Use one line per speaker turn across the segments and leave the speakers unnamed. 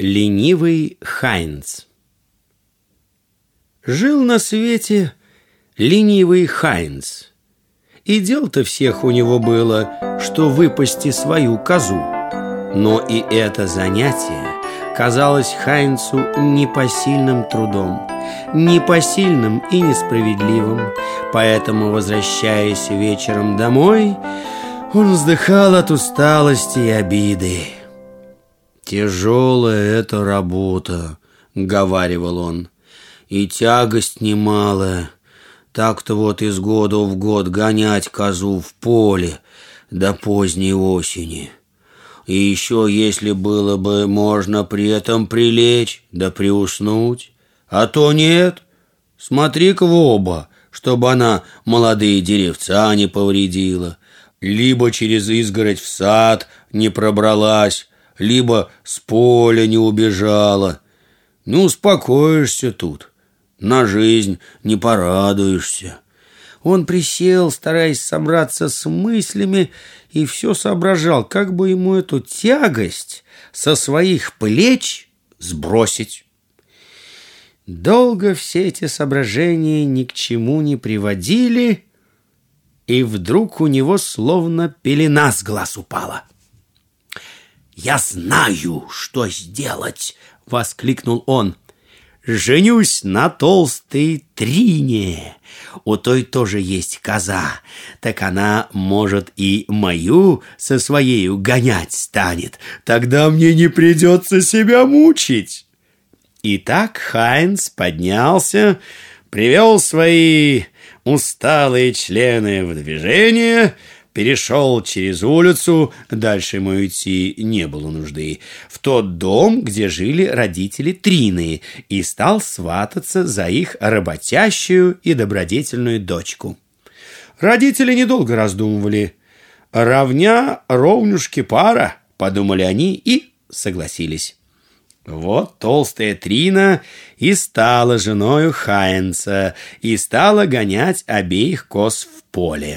Ленивый Хайнц. Жил на свете ленивый Хайнц, и дел-то всех у него было, что выпасти свою козу. Но и это занятие казалось Хайнцу непосильным трудом, непосильным и несправедливым. Поэтому, возвращаясь вечером домой, он вздыхал от усталости и обиды. «Тяжелая эта работа», — говаривал он, — «и тягость немалая. Так-то вот из года в год гонять козу в поле до поздней осени. И еще, если было бы можно при этом прилечь да приуснуть. А то нет. Смотри-ка в оба, чтобы она молодые деревца не повредила, либо через изгородь в сад не пробралась, либо с поля не убежала. Ну, успокоишься тут, на жизнь не порадуешься». Он присел, стараясь собраться с мыслями, и все соображал, как бы ему эту тягость со своих плеч сбросить. Долго все эти соображения ни к чему не приводили, и вдруг у него словно пелена с глаз упала. «Я знаю, что сделать!» — воскликнул он. «Женюсь на толстой Трине. У той тоже есть коза, так она, может, и мою со своею гонять станет. Тогда мне не придется себя мучить». Итак, Хайнц поднялся, привел свои усталые члены в движение, перешел через улицу, дальше ему идти не было нужды, в тот дом, где жили родители Трины, и стал свататься за их работящую и добродетельную дочку. Родители недолго раздумывали. «Равня ровнюшки пара», — подумали они и согласились. Вот толстая Трина и стала женою Хайнца, и стала гонять обеих коз в поле.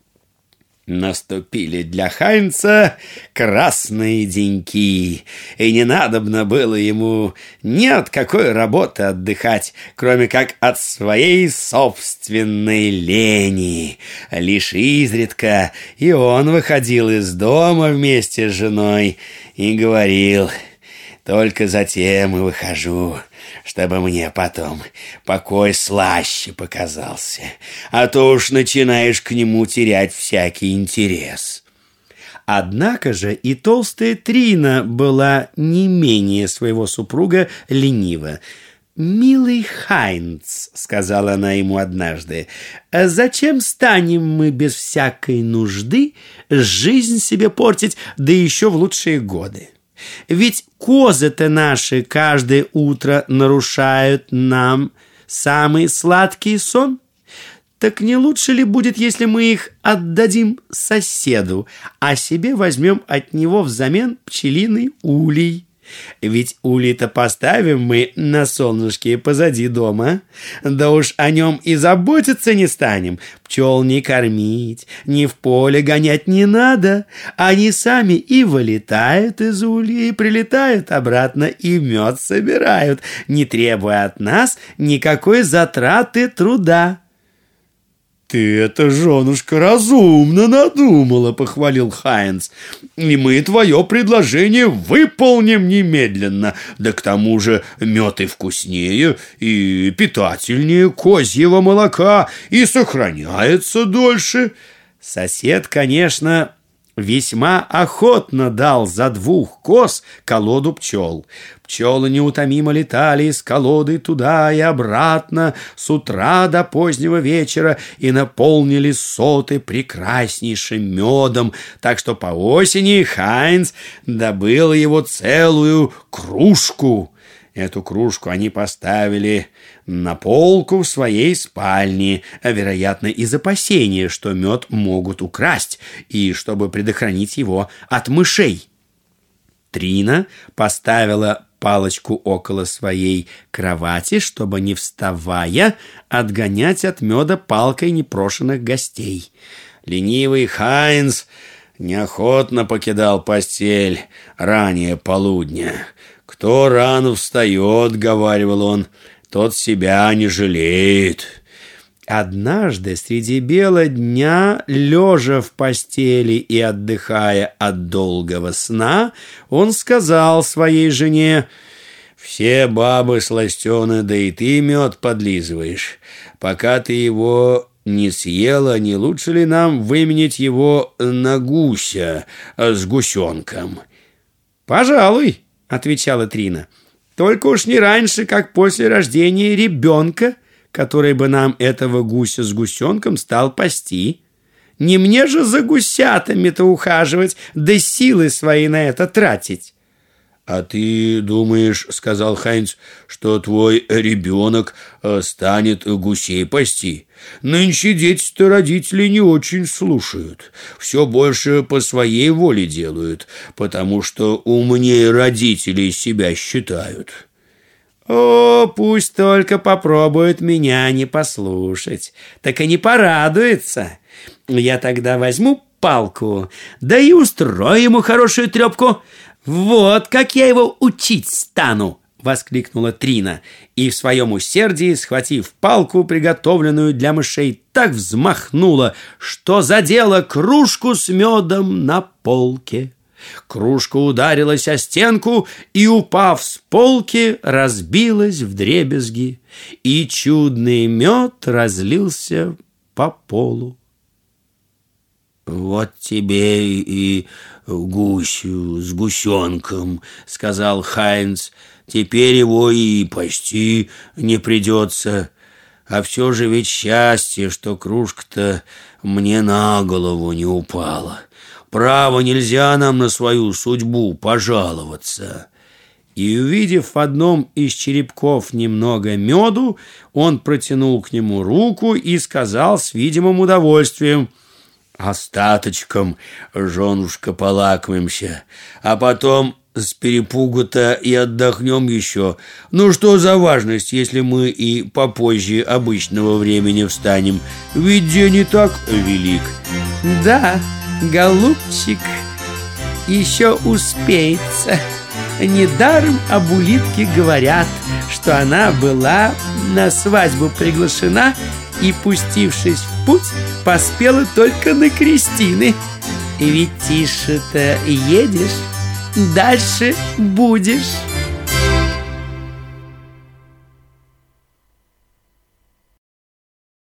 Наступили для Хайнца красные деньки, и не надобно было ему ни от какой работы отдыхать, кроме как от своей собственной лени. Лишь изредка и он выходил из дома вместе с женой и говорил: «Только затем и выхожу, чтобы мне потом покой слаще показался, а то уж начинаешь к нему терять всякий интерес». Однако же и толстая Трина была не менее своего супруга ленива. «Милый Хайнц, — сказала она ему однажды, — зачем станем мы без всякой нужды жизнь себе портить, да еще в лучшие годы? Ведь козы-то наши каждое утро нарушают нам самый сладкий сон. Так не лучше ли будет, если мы их отдадим соседу, а себе возьмем от него взамен пчелиный улей? Ведь улей-то поставим мы на солнышке позади дома, да уж о нем и заботиться не станем. Пчел не кормить, ни в поле гонять не надо. Они сами и вылетают из улья, и прилетают обратно, и мед собирают, не требуя от нас никакой затраты труда». «Ты это, женушка, разумно надумала, — похвалил Хайнц, — и мы твое предложение выполним немедленно. Да к тому же мед и вкуснее, и питательнее козьего молока, и сохраняется дольше». Сосед, конечно, весьма охотно дал за 2 коз колоду пчел. Пчелы неутомимо летали из колоды туда и обратно с утра до позднего вечера и наполнили соты прекраснейшим медом, так что по осени Хайнц добыл его целую кружку. Эту кружку они поставили на полку в своей спальне, вероятно, из опасения, что мед могут украсть, и чтобы предохранить его от мышей. Трина поставила палочку около своей кровати, чтобы, не вставая, отгонять от меда палкой непрошенных гостей. Ленивый Хайнц неохотно покидал постель ранее полудня. «Кто рано встает, — говаривал он, — тот себя не жалеет». Однажды среди бела дня, лежа в постели и отдыхая от долгого сна, он сказал своей жене: «Все бабы сластены, да и ты мед подлизываешь. Пока ты его не съела, не лучше ли нам выменять его на гуся с гусенком?» «Пожалуй, — отвечала Трина, — только уж не раньше, как после рождения ребенка, который бы нам этого гуся с гусенком стал пасти. Не мне же за гусятами-то ухаживать, да силы свои на это тратить». «А ты думаешь, — сказал Хайнц, — что твой ребенок станет гусей пасти? Нынче дети-то родители не очень слушают, все больше по своей воле делают, потому что умнее родителей себя считают». «О, пусть только попробует меня не послушать, так и не порадуется. Я тогда возьму палку, да и устрою ему хорошую трепку. Вот как я его учить стану!» — воскликнула Трина, и в своем усердии, схватив палку, приготовленную для мышей, так взмахнула, что задела кружку с медом на полке. Кружка ударилась о стенку и, упав с полки, разбилась вдребезги, и чудный мед разлился по полу. «Вот тебе и гусь с гусенком, — сказал Хайнц, — теперь его и пасти не придется. А все же ведь счастье, что кружка-то мне на голову не упала. Право, нельзя нам на свою судьбу пожаловаться». И, увидев в одном из черепков немного меду, он протянул к нему руку и сказал с видимым удовольствием: «Остаточком, женушка, полакомимся, а потом с перепугу-то и отдохнем еще. Ну что за важность, если мы и попозже обычного времени встанем? Ведь день и так велик».
«Да, голубчик, еще успеется. Недаром об улитке говорят, что она была на свадьбу приглашена и, пустившись в путь, поспела только на крестины. И ведь тише-то едешь, дальше будешь».